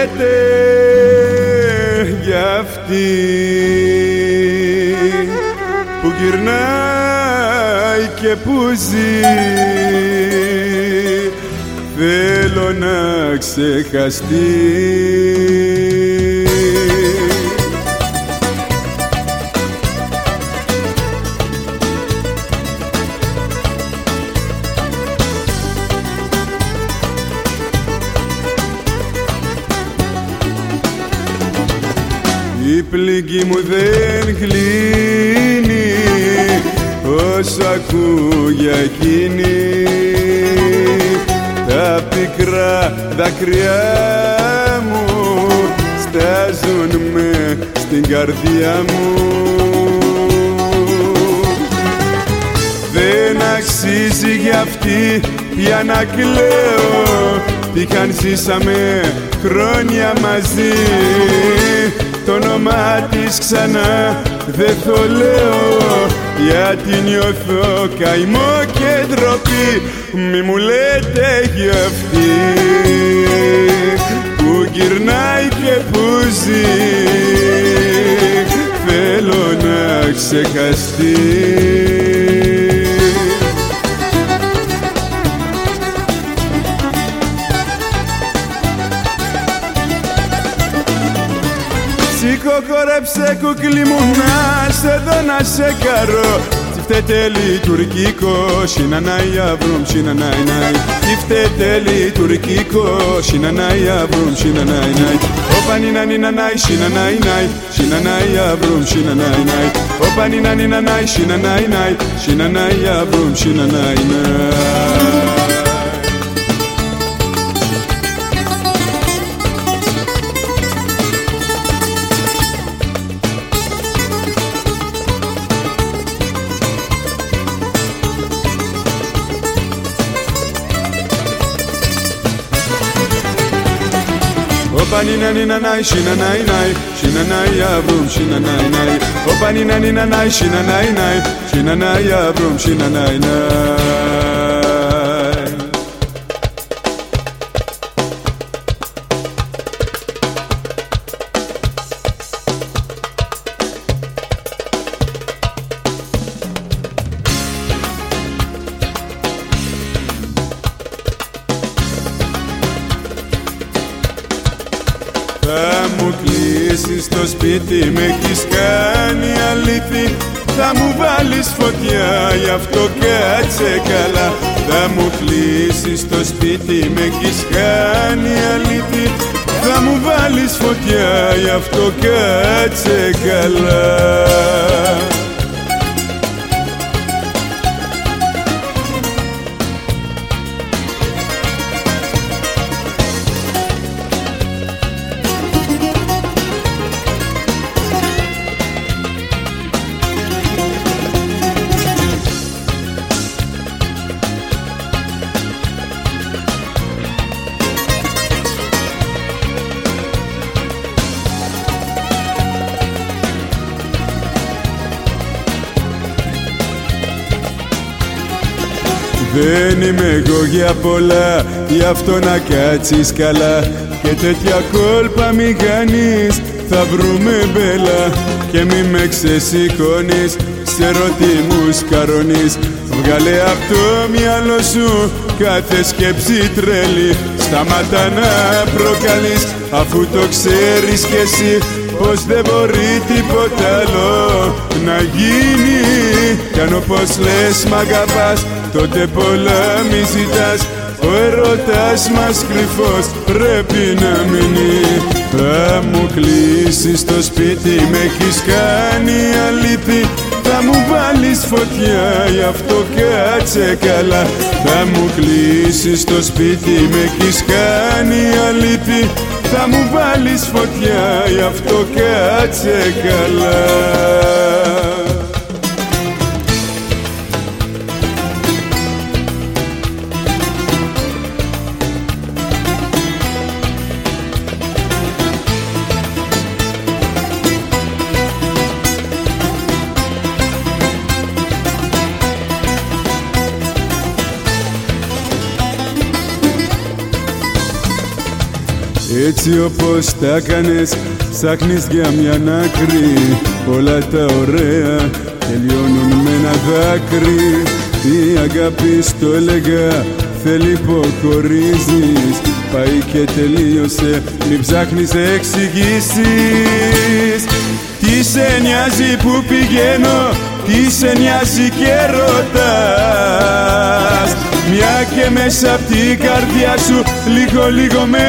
λέτε για αυτή που γυρνάει και που ζει, θέλω να ξεχαστεί. Η πληγή μου δεν κλείνει όσο ακούω για εκείνη, τα πικρά δάκρυά μου στάζουν με στην καρδιά μου. Δεν αξίζει για αυτή πια να κλαίω, τι ζήσαμε χρόνια μαζί. Το όνομά της ξανά δεν το λέω, γιατί νιώθω καημό και ντροπή. Μη μου λέτε για αυτή που γυρνάει και που ζει, θέλω να ξεχαστεί. Σήκω, χορέψε κουκλί μου, να σε δω να σε καρώ. Τσιφτέτε λειτουργικό, σινανάι αβρουμ, σινανάι νάι. Τσιφτέτε λειτουργικό, σινανάι αβρουμ, σινανάι νάι. Όπα νίνα νίνα νάι, σινανάι νάι, σινανάι αβρουμ, σινανάι νάι. Όπα νίνα νίνα νάι, σινανάι νάι, σινανάι αβρουμ, σινανάι νάι. Όπα νίνα νίνα νάι, σινανάι νάι, σινανάι αβρουμ, σινανάι νάι. Όπα νίνα νίνα νάι, σινανάι νάι, σινανάι αβρουμ, σινανάι νάι. Θα μου κλείσεις το σπίτι, με έχεις κάνει αλήθη. Θα μου βάλεις φωτιά, γι' αυτό κάτσε καλά. Θα μου κλείσεις το σπίτι, με έχεις κάνει αλήθη. Θα μου βάλεις φωτιά, γι' αυτό κάτσε καλά. Δεν είμαι εγώ για πολλά, γι' αυτό να κάτσεις καλά. Και τέτοια κόλπα μη κάνεις, θα βρούμε μπέλα. Και μη με ξεσηκώνεις, ξέρω τι μου σκαρώνεις. Βγάλε απ' το μυαλό σου κάθε σκέψη τρέλη. Σταμάτα να προκαλείς, αφού το ξέρεις κι εσύ πως δεν μπορεί τίποτα άλλο να γίνει. Κι αν όπως λες μ' αγαπάς, τότε πολλά μη ζητάς. Ο ερωτάς μας κρυφός πρέπει να μείνει. Θα μου κλείσεις το σπίτι, με έχεις κάνει αλήθη. Θα μου βάλεις φωτιά, γι' αυτό κάτσε καλά. Θα μου κλείσεις το σπίτι, με έχεις κάνει αλήθη. Θα μου βάλεις φωτιά, γι' αυτό κάτσε καλά. Έτσι όπως τα κάνες, ψάχνεις για μια άκρη. Όλα τα ωραία τελειώνουν με ένα δάκρυ. Η αγάπη στο έλεγα θέλει υποχωρήσεις. Πάει και τελείωσε, μην ψάχνεις εξηγήσεις. Τι σε νοιάζει που πηγαίνω, τι σε νοιάζει και ρωτάς, μια και μέσα απ' την καρδιά σου λίγο με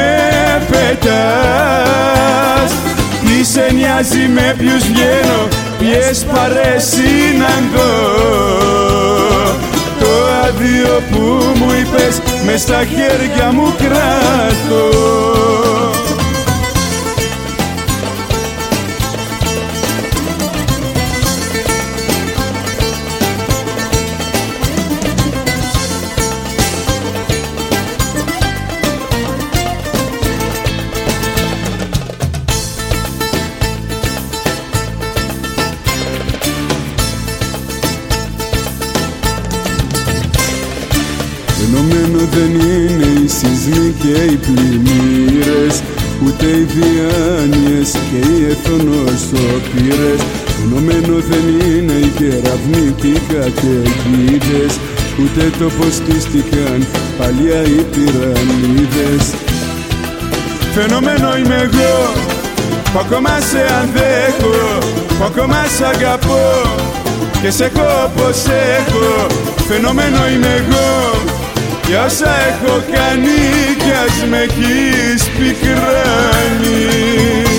πετάς. Τι σε νοιάζει με ποιους βγαίνω, ποιες παρέες συναντώ. Το αδείο που μου είπες μες στα χέρια μου κρατώ. Φαινόμενο δεν είναι οι σεισμοί και οι πλημμύρες, ούτε οι διάνοιες και οι εθνοσωπήρες. Φαινόμενο δεν είναι οι κεραυνοί και οι καταιγίδες, ούτε το πως χτίστηκαν παλιά οι πυρανίδες. Φαινόμενο είμαι εγώ που ακόμα σε αντέχω, που ακόμα σ' αγαπώ και σε έχω όπως έχω. Φαινόμενο είμαι εγώ κι όσα έχω κάνει κι ας με έχεις πικράνει.